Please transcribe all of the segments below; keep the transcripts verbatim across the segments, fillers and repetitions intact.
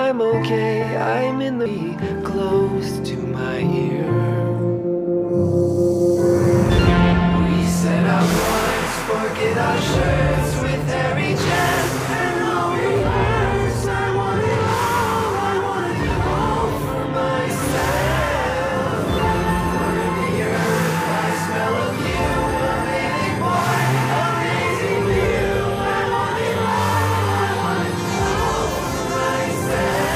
I'm okay, I'm in the close to my ear. We set out once, forget our shirts with hairy chest and all reverse. I want it all, I want it all for myself. For the earth, I smell of you, amazing boy, amazing view. I want it all, I want it all for myself.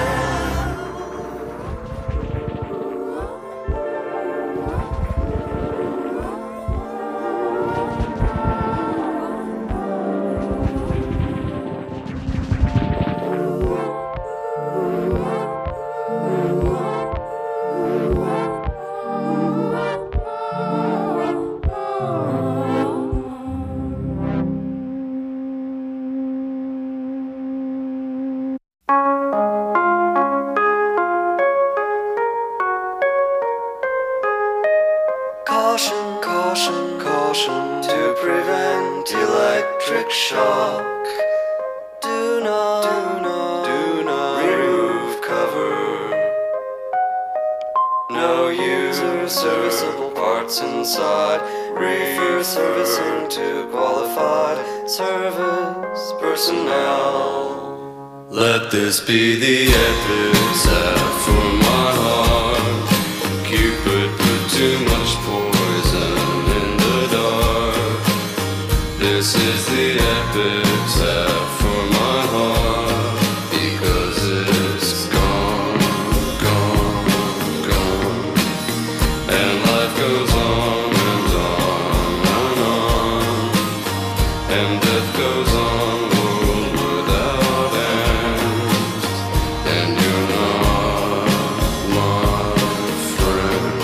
Caution, caution, caution to prevent electric shock. Do not, do not, do not remove cover. No user serviceable parts inside. Refer servicing to qualified service personnel. Let this be the epitaph for my heart. Cupid put too much poison in the dark. This is the epitaph for my heart, because it's gone, gone, gone. And life goes on and on and on, and death goes on, world without end. And you're not my friend.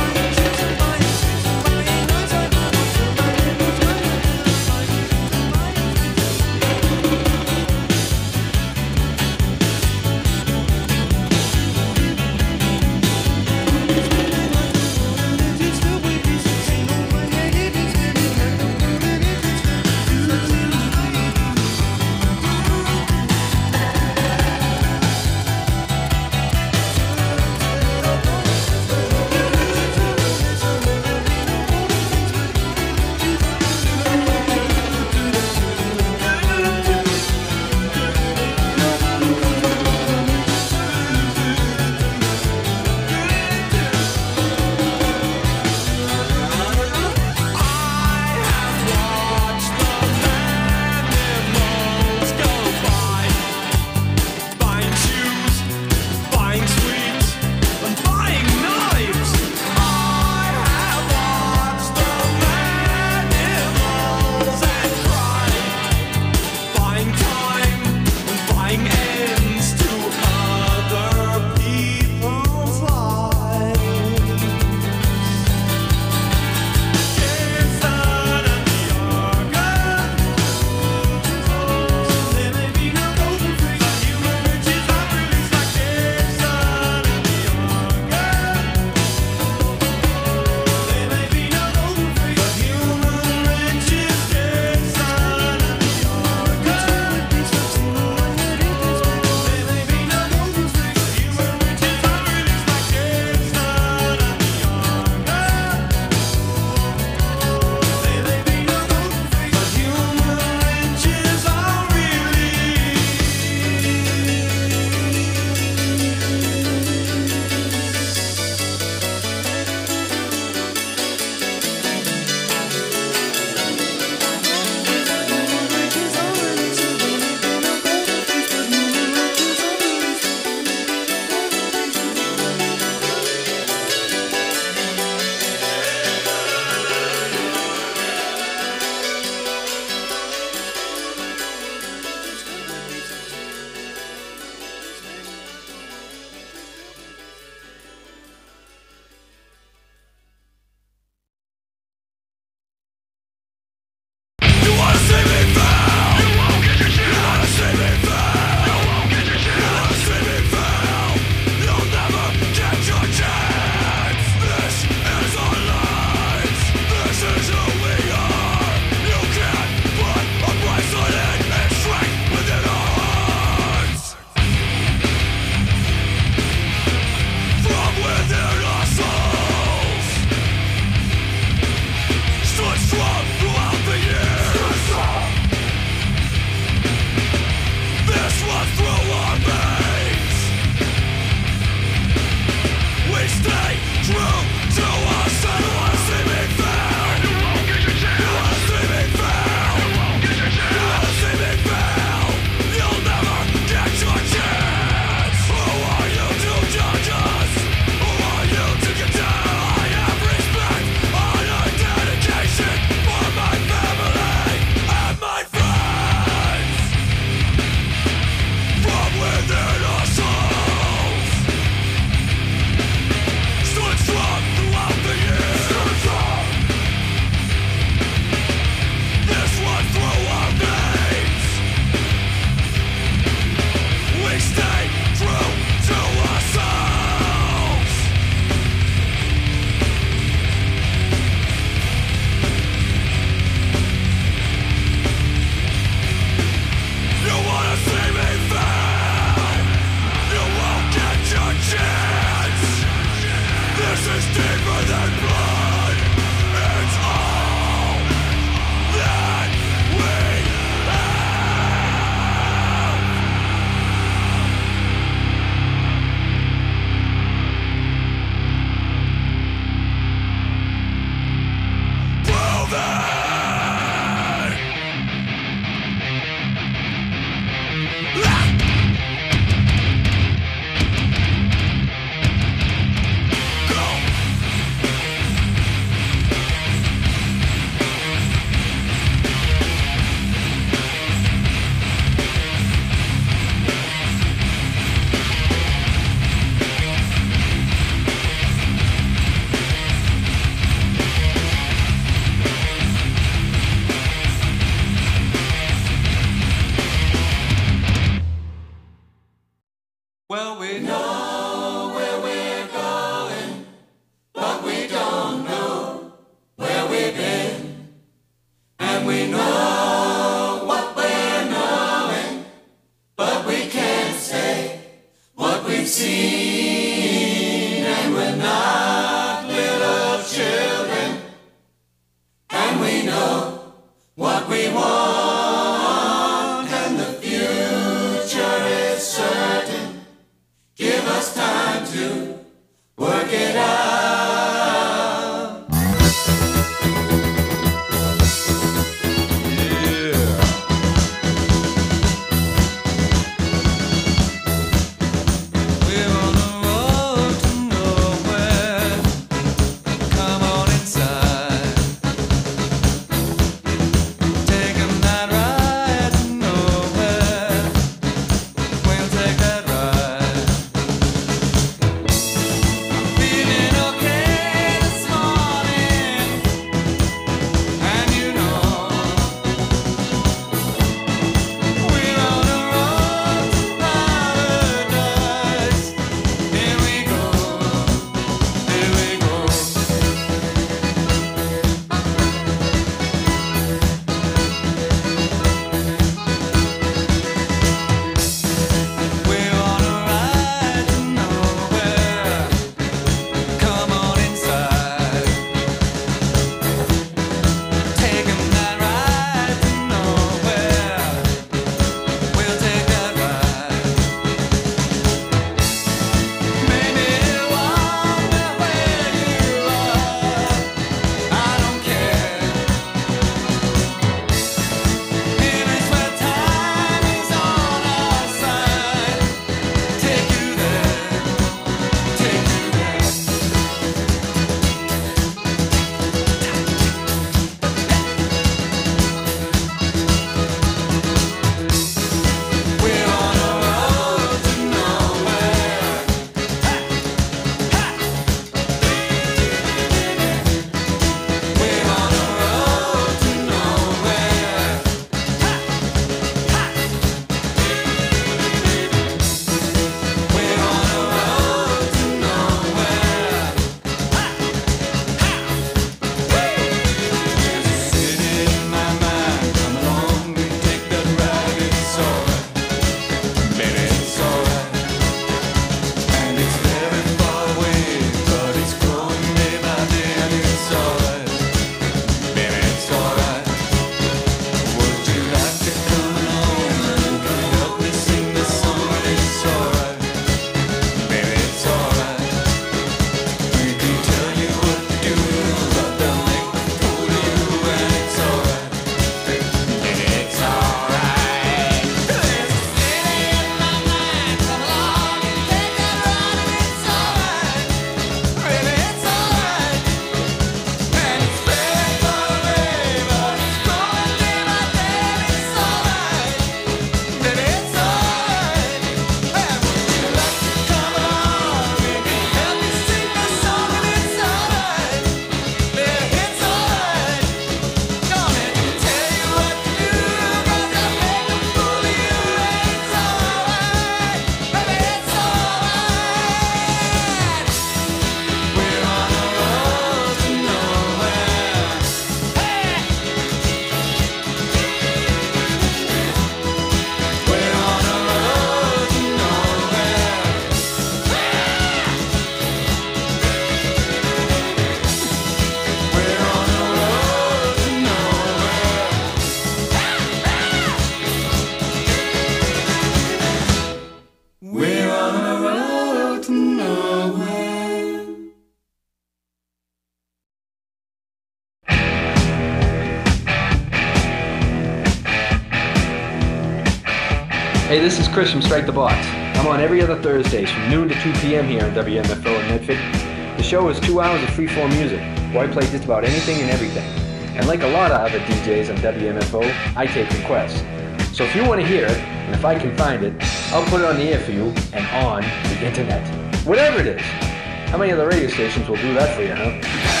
Hey, this is Chris from Strike the Box. I'm on every other Thursdays from noon to two p.m. here on W M F O in Medford. The show is two hours of free-form music, where I play just about anything and everything. And like a lot of other D Js on W M F O, I take requests. So if you want to hear it, and if I can find it, I'll put it on the air for you and on the internet. Whatever it is. How many other radio stations will do that for you, huh?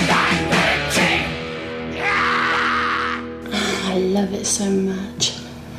I love it so much.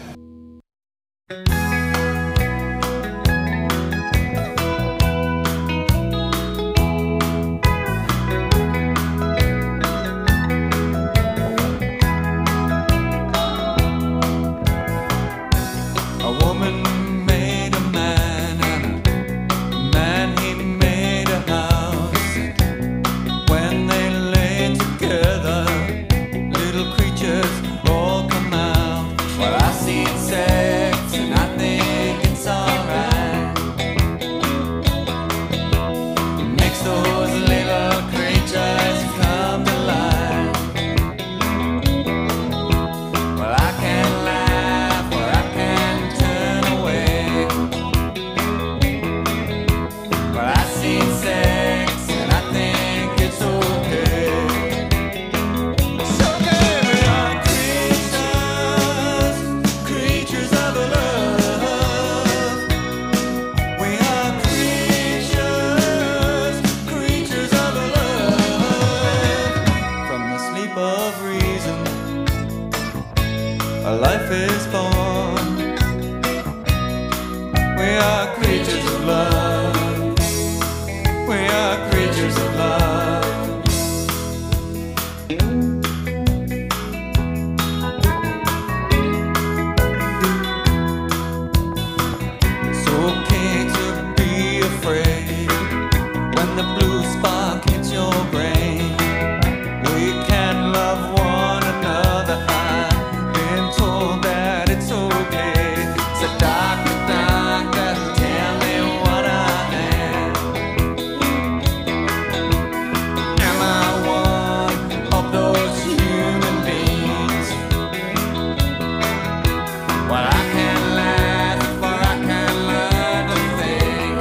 reason a life is born. We are creatures of love. We are creatures of love. It's okay to be afraid when the blue spark hits your brain. We can love one another. I've been told that it's okay. So doctor, doctor, tell me what I am. Am I one of those human beings? Well, I can laugh or I can learn to think.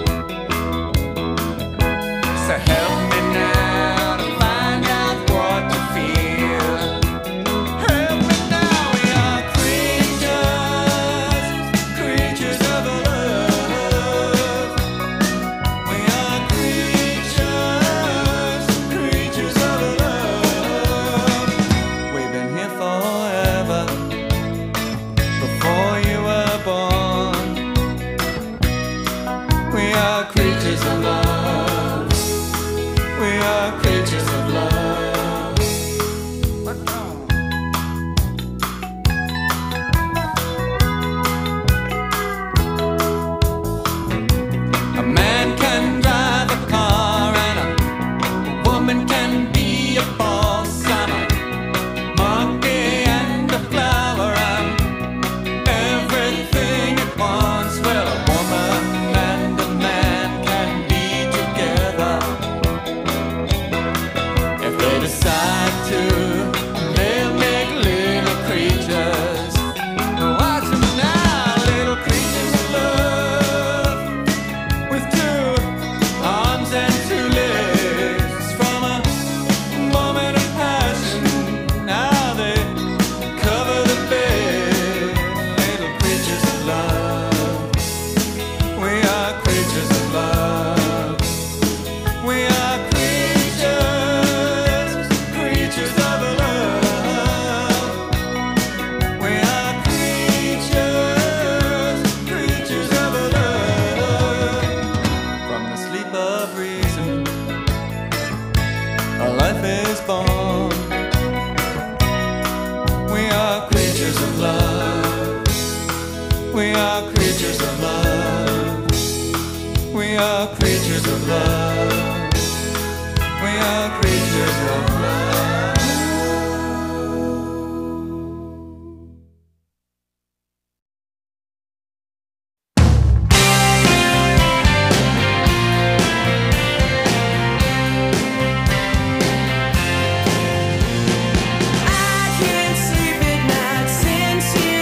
So help me now to find out what to feel. Help me now, we are creatures, creatures of love. We are creatures, creatures of love. We've been here forever, before you were born. We are creatures of love. We are creatures of love. A man can drive a car and a woman can be a boss. I'm a monkey and a flower. I'm everything at once. Well, a woman and a man can be together if they decide to. They'll make little creatures. Watch them now, little creatures of love, with two arms and two legs. From a moment of passion, now they cover the bed. Little creatures of love. We are creatures of love. We are creatures, creatures of love. We are creatures, creatures of love. From the sleep of reason, a life is born. We are creatures of love. We are creatures of love. We are creatures of love. We are creatures of love. I can't sleep at night since you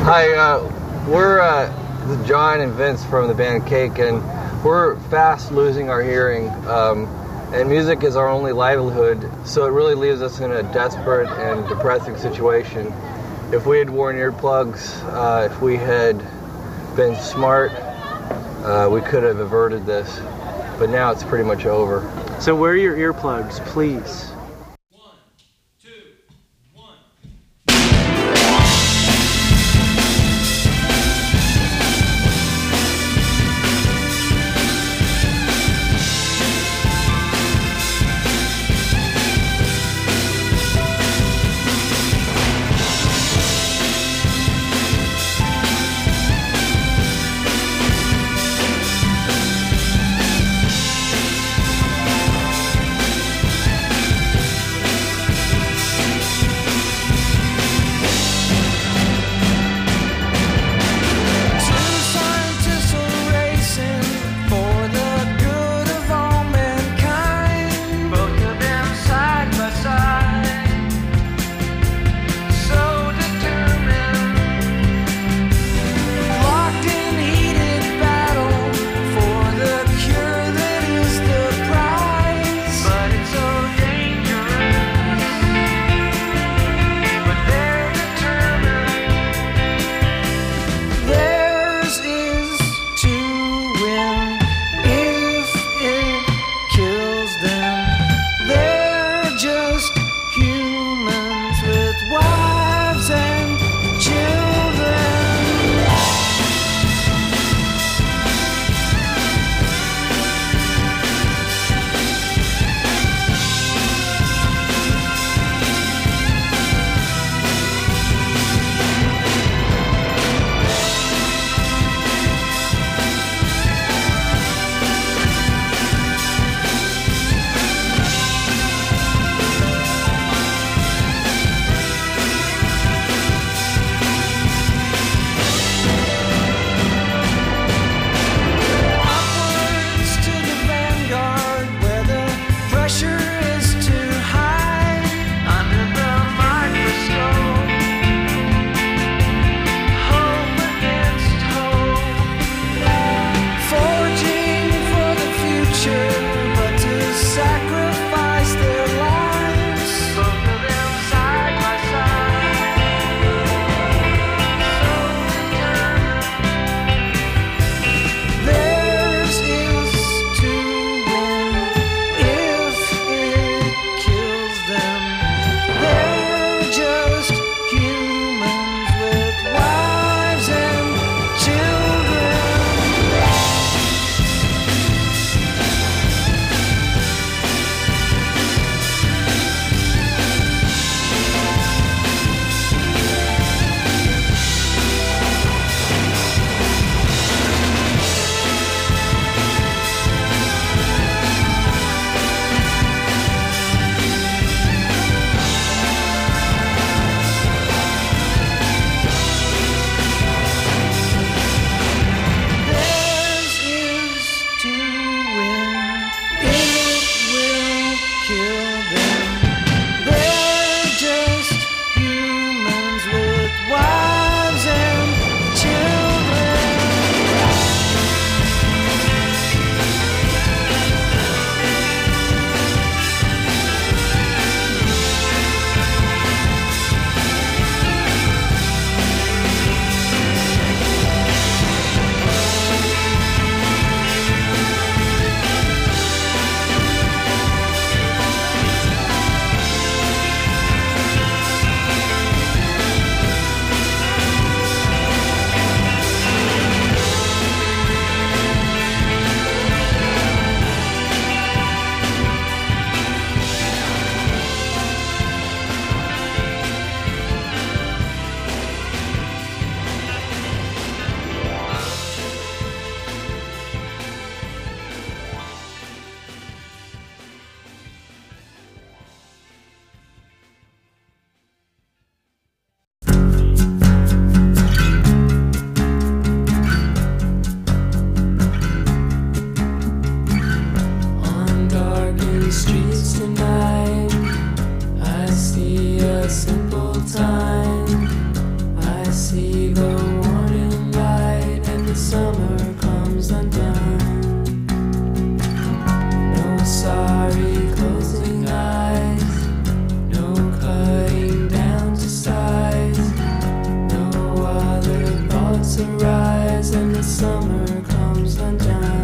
Hi, uh, we're uh, John and Vince from the band Cake, and we're fast losing our hearing. Um, and music is our only livelihood, so it really leaves us in a desperate and depressing situation. If we had worn earplugs, uh, if we had been smart, uh, we could have averted this. But now it's pretty much over. So wear your earplugs, please. the warning light and the summer comes undone. No sorry closing eyes, no cutting down to size, no other thoughts arise and the summer comes undone.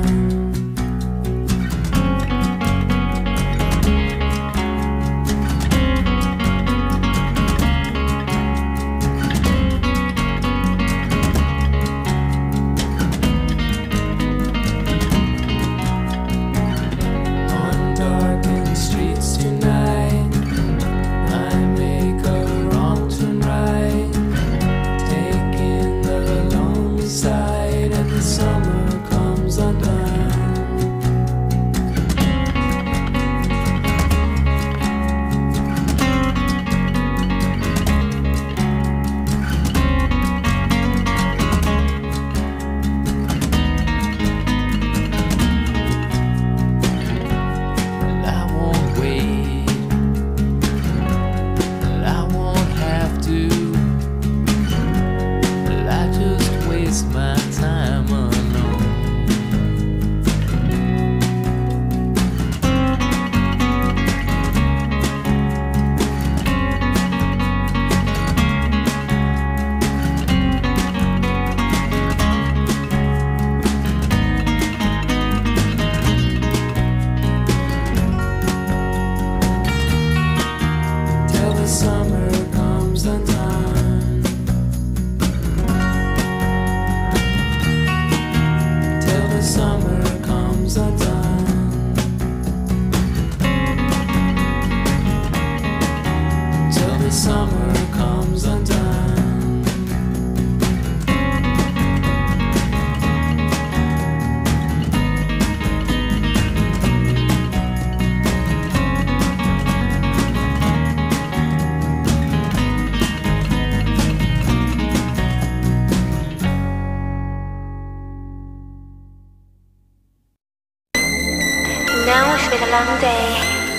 Now it's been a long day.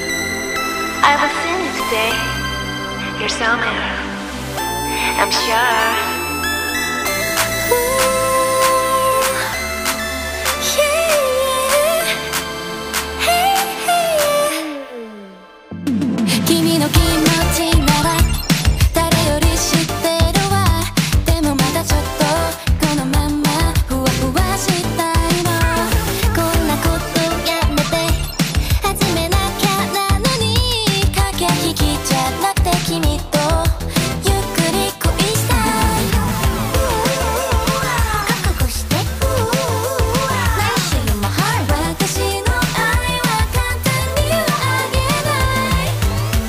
I will see you today. You're somewhere, I'm sure. Ooh, yeah. Hey, hey. 君の気持ちなら誰より知ってるわ。でもまだちょっとこのままふわふわしたいの。こんなことやめて始めなきゃなのに駆け引きじゃなくて君とゆっくり恋したい。覚悟して来週も春。私の愛は簡単にはあげない。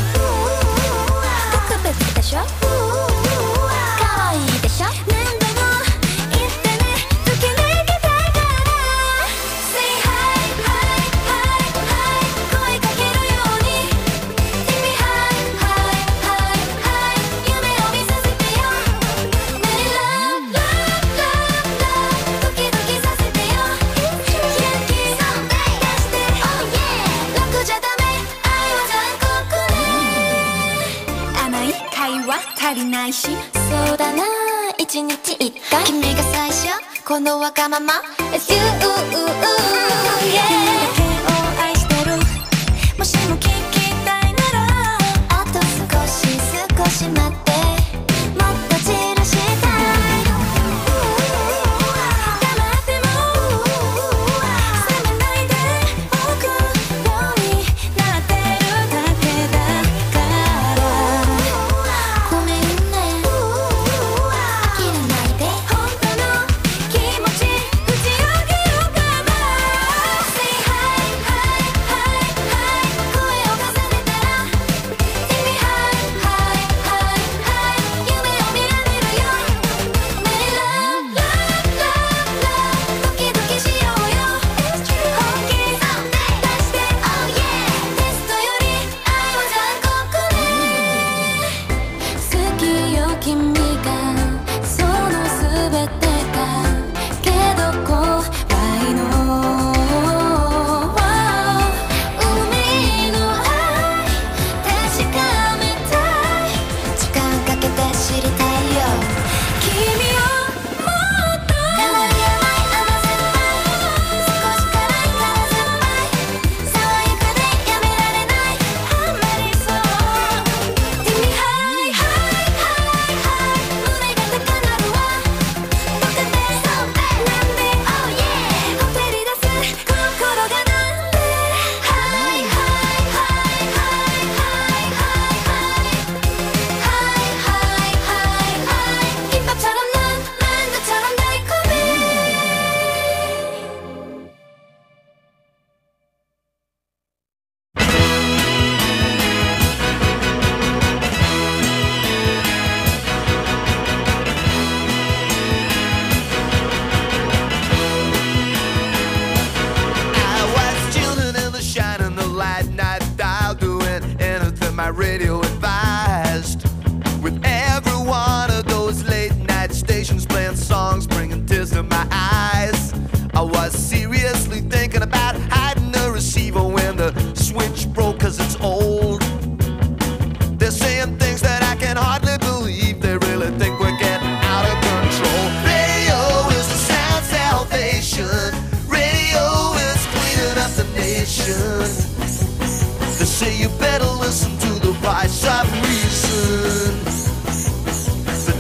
特別でしょ、可愛いでしょ。何度も言ってね、ときめきたいから。 Say hi, hi, hi, hi 声かけるように Take me high, high, high, high 夢を見させてよ。ねえ Love, love, love, love ドキドキさせてよ。勇気出して Oh yeah 楽じゃダメ、愛は残酷ね。甘い会話足りないし、そうだな一日一回。君が最初このわがまま It's you, yeah 君だけを愛してる。もしも聞きたいならあと少し少し待って、もっと散らしたい。黙っても責めないでおくようになってるだけだから。ごめんね諦めないで本当の気持ち打ち明けようかな。 Say hi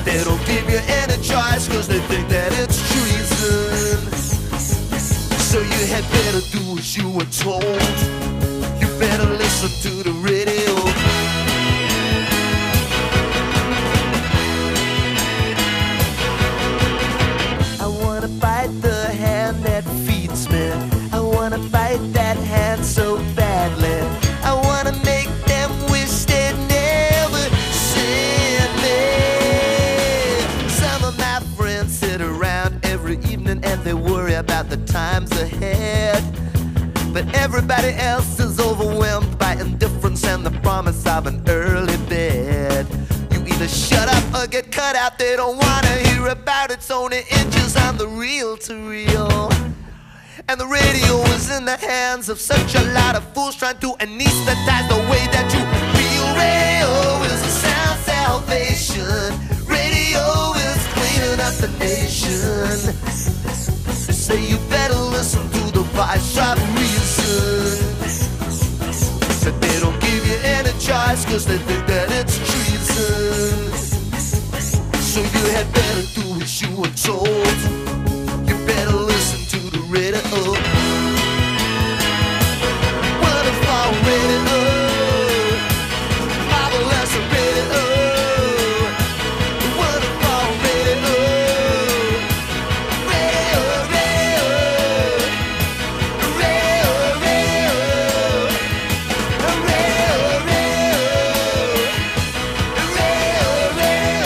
they don't give you any choice, cause they think that it's treason. So you had better do as you were told. You better listen to the radio. I wanna bite the hand that feeds me. I wanna bite that hand so badly. I wanna make them wish they'd never seen me. Some of my friends sit around every evening and they worry about the times ahead. But everybody else is overwhelmed by indifference and the promise of an early bed. You either shut up or get cut out. They don't wanna hear about it's only inches on the reel-to-reel. And the radio is in the hands of such a lot of fools trying to anesthetize the way that you feel. Radio is a sound salvation. Radio is cleaning up the nation. They say you better listen to the voice of reason. But they don't give you any choice, cause they think that it's treason. So you had better do as you were told. You better listen to the radio. Wonderful radio. Marvelous radio. Wonderful radio. Radio, radio. Radio, radio. Radio, radio.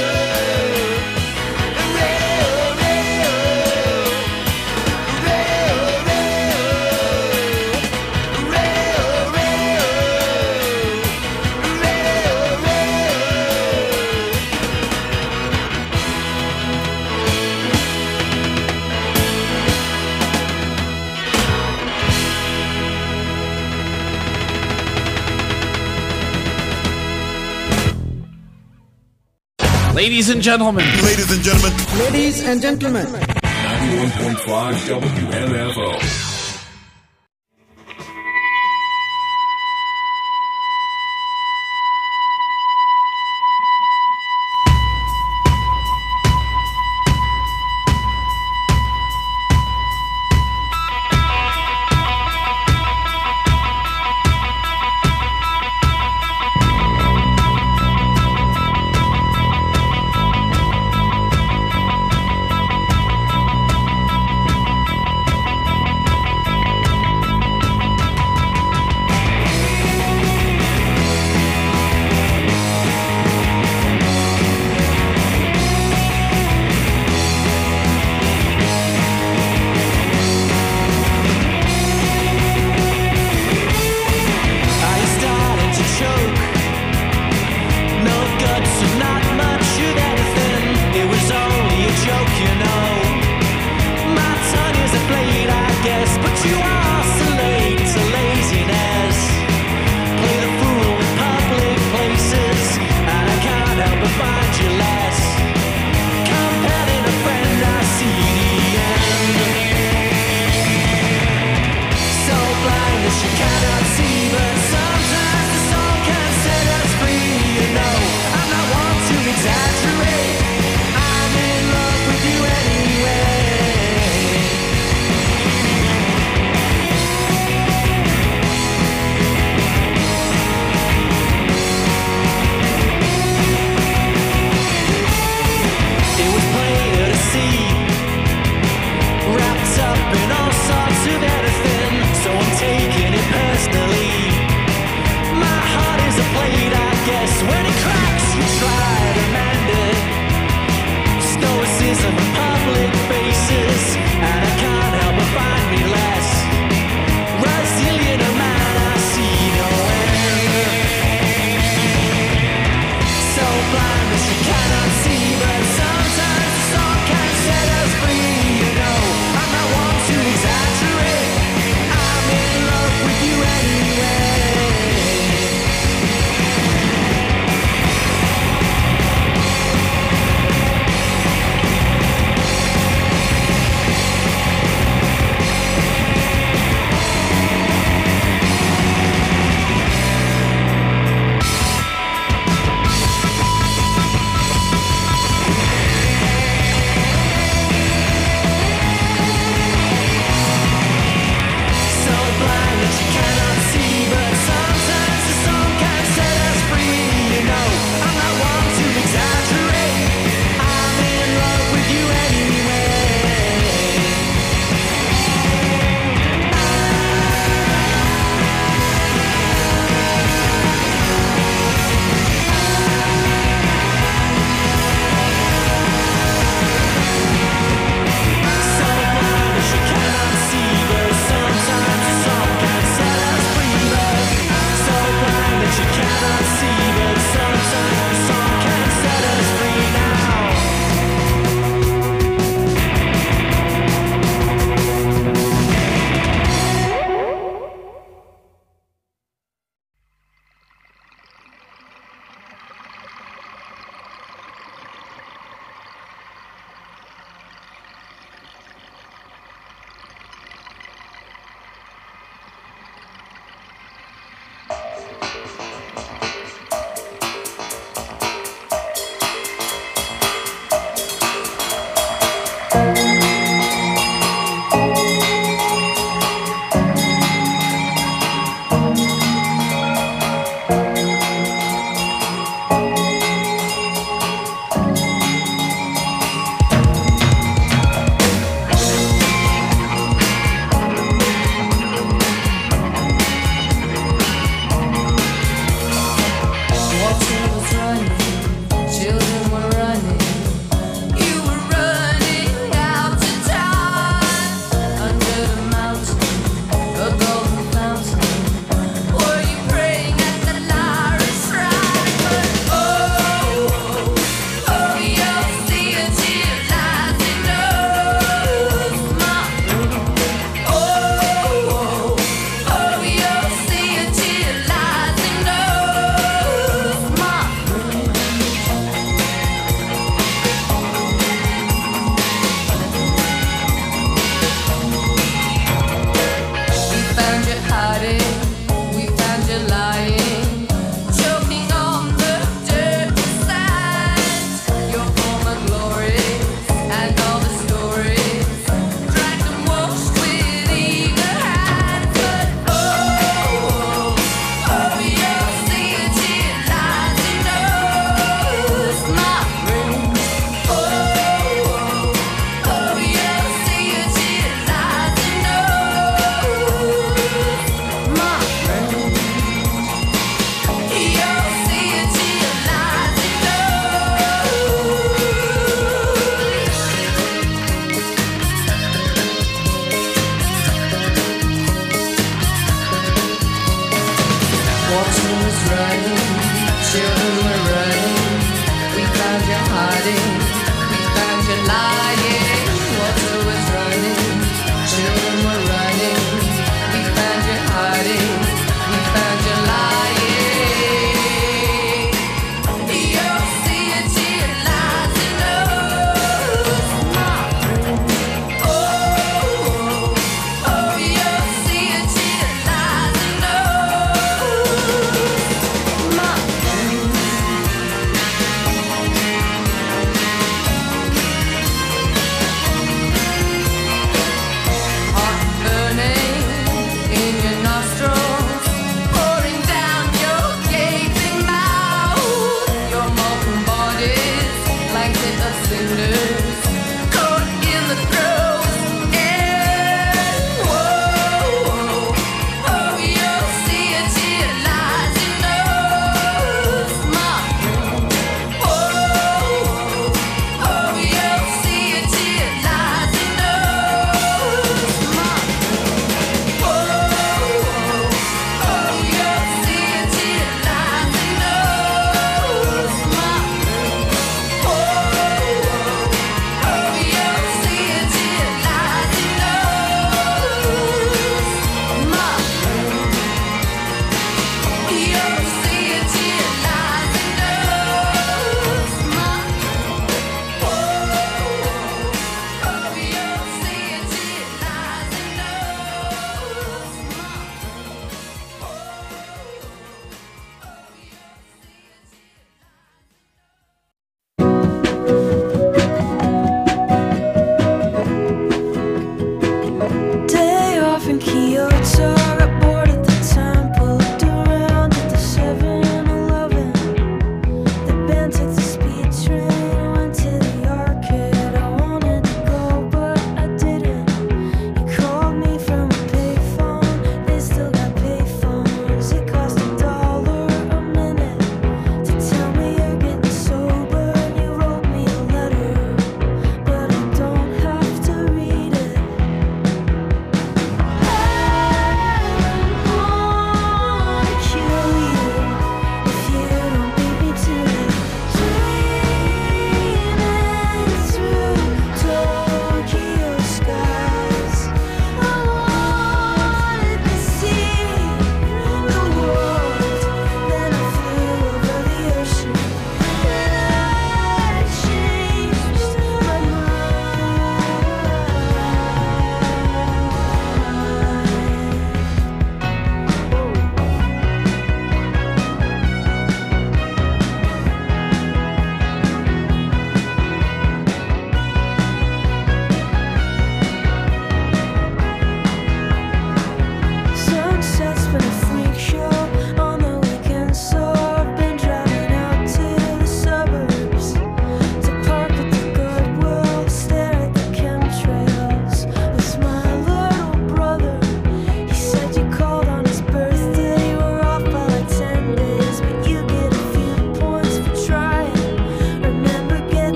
Ladies and gentlemen. Ladies and gentlemen. Ladies and gentlemen. ninety-one point five W M F O.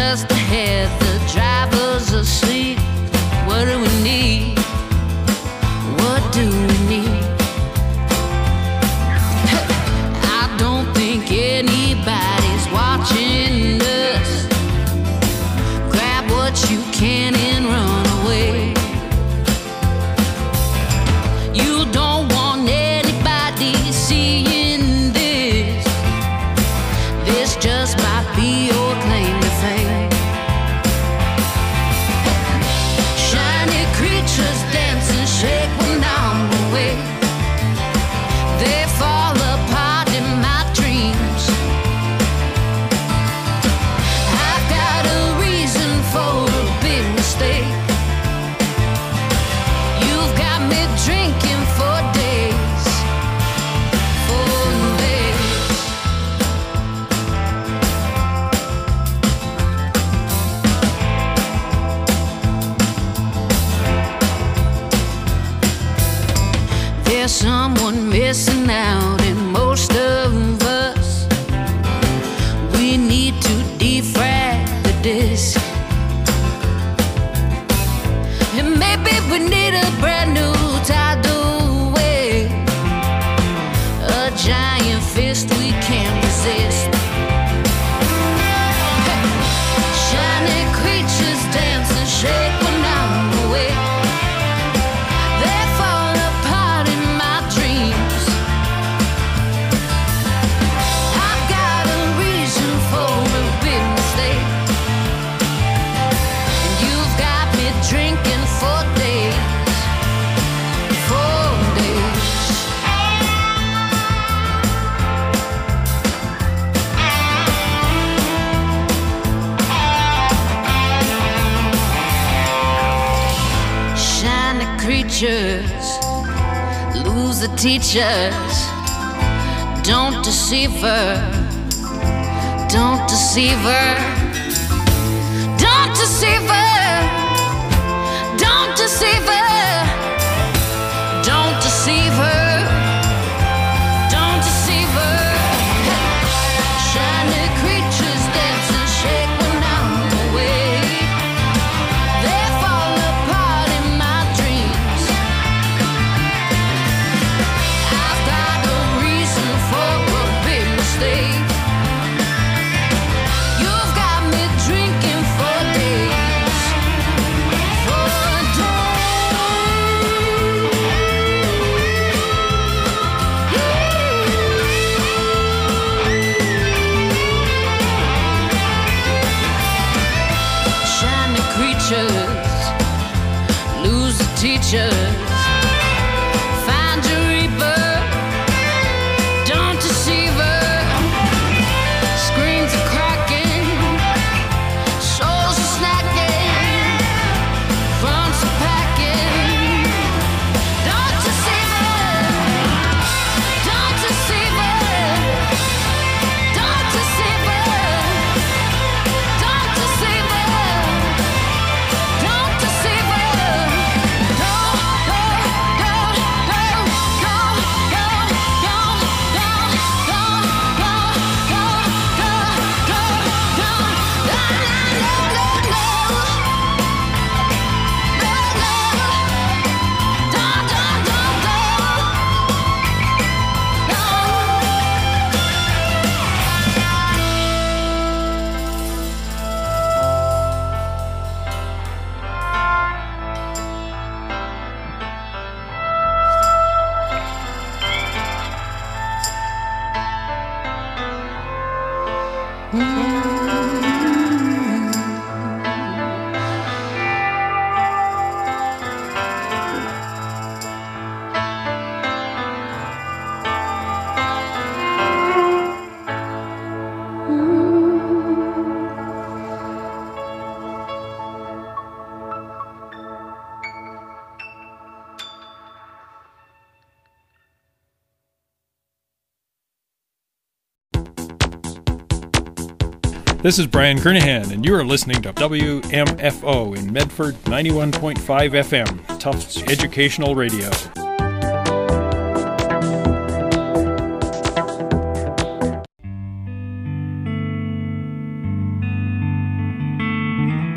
just ahead, the driver's asleep. What do we need? What do we need? I don't think anybody's watching us. Grab what you can and run away. You don't want anybody seeing this. This just might be your claim to fame. Shiny creatures dance and shake when I'm away. They fall apart in my dreams. I've got a reason for a big mistake. You've got me drinking for days, for days. There's someone missing out in most of us. We need to defrag the disc. And maybe we need a brand new tidal wave, a giant fist we can't resist. Shiny creatures dance and shake when I'm away. They fall apart in my dreams. I've got a reason for a big mistake. And you've got me drinking for days, for days. Shiny creatures lose the teachers. Don't deceive her. Don't deceive her. Don't deceive her. Don't deceive her. Don't deceive her. Don't deceive her. Shiny creatures dance and shake when I'm away. They fall apart in my dreams. I've got a reason for a big mistake. You've got me drinking for days, for days. Shiny creatures lose the teachers. Find your reaper. Don't deceive her. Screens are cracking. Souls are snacking. Fronts are packing. Don't deceive her. Don't deceive her. Don't deceive her. Don't deceive her. Don't deceive her. Don't, don't, don't, don't, don't, don't, don't, don't, don't, don't, This is Brian Kernahan, and you are listening to W M F O in Medford, ninety-one point five F M, Tufts Educational Radio.